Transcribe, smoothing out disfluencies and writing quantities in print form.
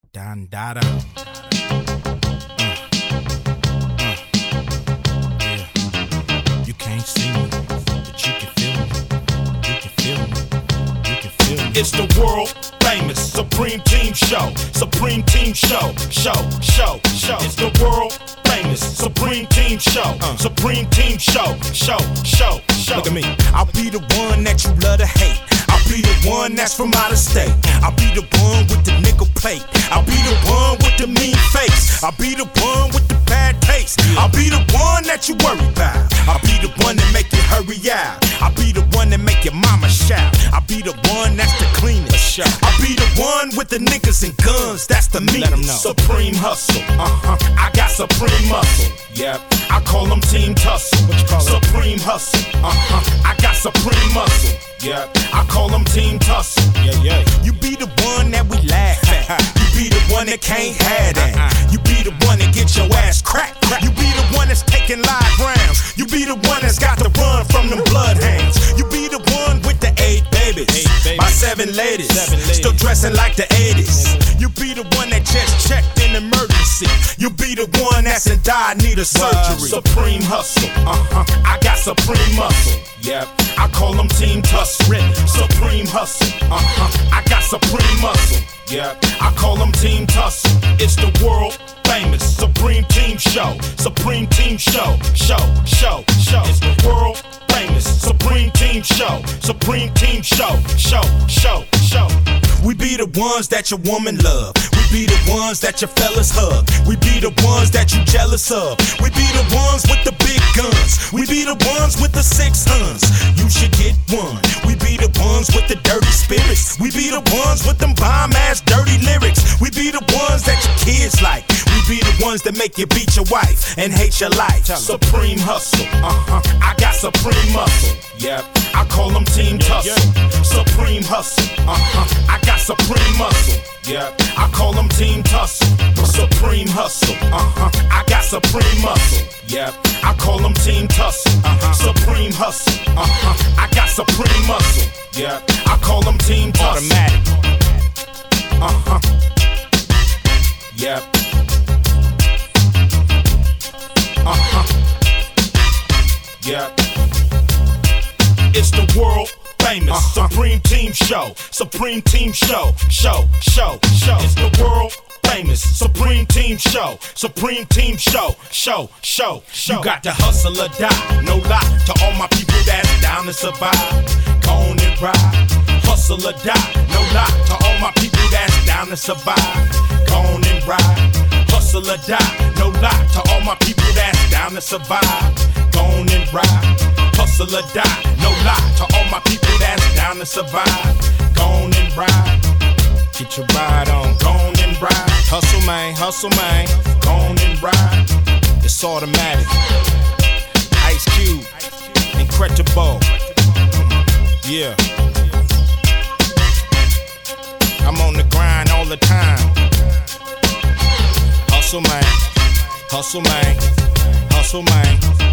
Dandada. Yeah. You can't see me, but you can feel me. You can feel me. You can feel me. It's the world famous Supreme Team Show. Supreme Team Show. Show. It's the world famous Supreme Team Show. Supreme Team Show. Show. Look at me. I'll be the one that you love to hate. I'll be the one that's from out of state. I'll be the one with the nickel plate. I'll be the one with the mean face. I'll be the one with the bad taste. I'll be the one that you worry about. I'll be the one that make you hurry out. I'll be the one that make your mama shout. I'll be the one that's the cleanest. I'll be the one with the niggas and guns. That's the meanest. Supreme hustle. I got supreme muscle. Yep. I call them Team Tussle. What you call it? Supreme hustle. I got supreme muscle. Yeah, I call them Team Tussle. Yeah. You be the one that we laugh at. You be the one that can't have that. You be the one that get your ass cracked. You be the one that's taking live rounds. You be the one that's got to run from them bloodhounds. You be the one with the 8 babies. My 7 ladies. Still dressing like the 80s. You be the one that just checked in emergency. You be the one that's in dire need of surgery. Supreme hustle. I got supreme muscle. Yep. I call them Team Tussle. Supreme hustle. I got supreme muscle. Yeah, I call them Team Tussle. It's the world famous Supreme Team Show. Supreme Team Show. Show. It's the world famous Supreme Team Show. Supreme Team Show. Show. We be the ones that your woman love. We be the ones that your fellas hug. We be the ones that you jealous of. We be the ones with the big guns. We be the ones with the 6 huns. You should get one. We be the ones with the dirty spirits. We be the ones with them bomb ass dirty lyrics. We be the ones that your kids like. We be the ones that make you beat your wife and hate your life. Supreme hustle. I got supreme muscle. Yep. I call them Team Tussle. Supreme hustle. I got supreme muscle. Yeah, I call them Team Tussle. Supreme hustle. I got supreme muscle. Yeah, I call them Team Tussle. Supreme hustle. I got supreme muscle. Yeah, I call them Team Tussle. Automatic. Yeah. Yeah. It's the world famous Supreme Team Show. Supreme Team Show. Show. It's the world famous Supreme Team Show. Supreme Team Show. Show. You got to hustle or die. No lie to all my people that's down to survive. Go on and ride. Hustle or die. No lie to all my people that's down to survive. Go on and ride. Hustle or die. No lie to all my people that's down to survive. Go on and ride. Hustle or die. No lie to all my people that's down to survive. Go on and ride. Get your ride on. Go on and ride. Hustle, man. Go on and ride. It's automatic. Ice Cube. Incredible. Yeah. I'm on the grind all the time. Hustle, man.